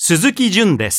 鈴木淳です。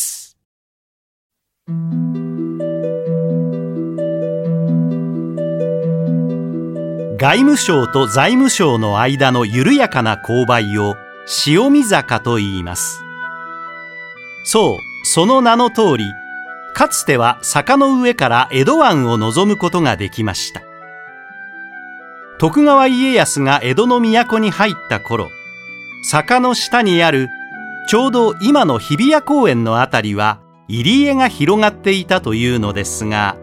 外務省と財務省の間の緩やかな勾配を潮見坂と言います。そう、その名の通り、かつては坂の上から江戸湾を望むことができました。徳川家康が江戸の都に入った頃、坂の下にあるちょうど今の日比谷公園のあたりは入り江が広がっていたというのですが、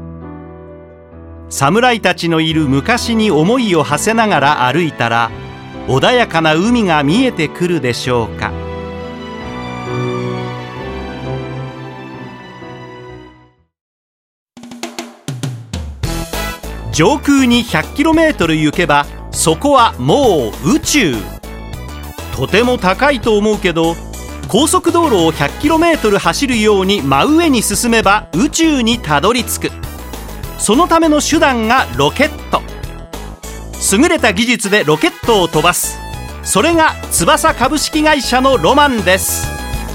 侍たちのいる昔に思いを馳せながら歩いたら穏やかな海が見えてくるでしょうか。上空に 100km 行けばそこはもう宇宙。とても高いと思うけど、高速道路を 100km 走るように真上に進めば宇宙にたどり着く。そのための手段がロケット。優れた技術でロケットを飛ばす、それが翼株式会社のロマンです。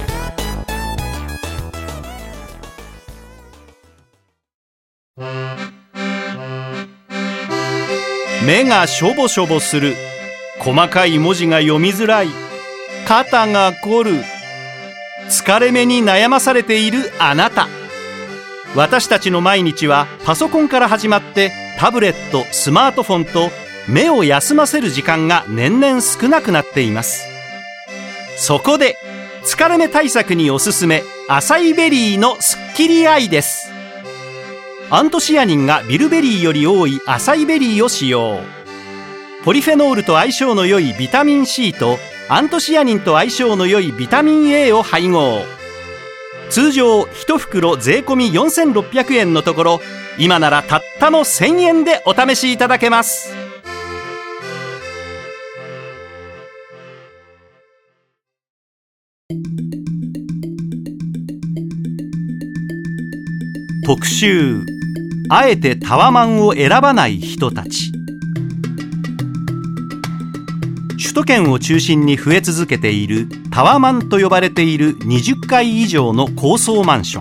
目がしょぼしょぼする、細かい文字が読みづらい、肩が凝る、疲れ目に悩まされているあなた。私たちの毎日はパソコンから始まってタブレット、スマートフォンと目を休ませる時間が年々少なくなっています。そこで疲れ目対策におすすめ、アサイベリーのスッキリアイです。アントシアニンがビルベリーより多いアサイベリーを使用。ポリフェノールと相性の良いビタミン C とアントシアニンと相性の良いビタミン A を配合。通常1袋税込み4600円のところ、今ならたったの1000円でお試しいただけます。特集、あえてタワマンを選ばない人たち。首都圏を中心に増え続けているタワマンと呼ばれている20階以上の高層マンション。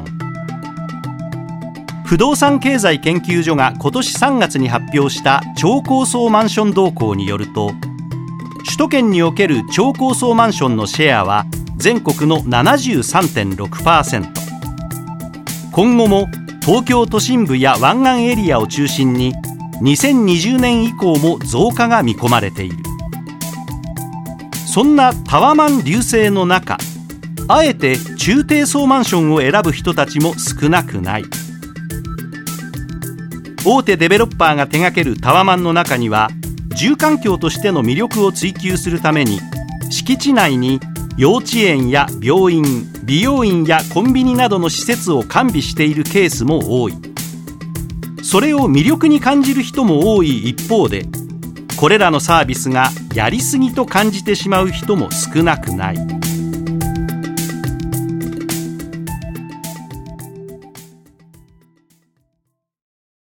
不動産経済研究所が今年3月に発表した超高層マンション動向によると、首都圏における超高層マンションのシェアは全国の 73.6%。 今後も東京都心部や湾岸エリアを中心に2020年以降も増加が見込まれている。そんなタワマン隆盛の中、あえて中低層マンションを選ぶ人たちも少なくない。大手デベロッパーが手掛けるタワマンの中には、住環境としての魅力を追求するために敷地内に幼稚園や病院、美容院やコンビニなどの施設を完備しているケースも多い。それを魅力に感じる人も多い一方で、これらのサービスがやりすぎと感じてしまう人も少なくない。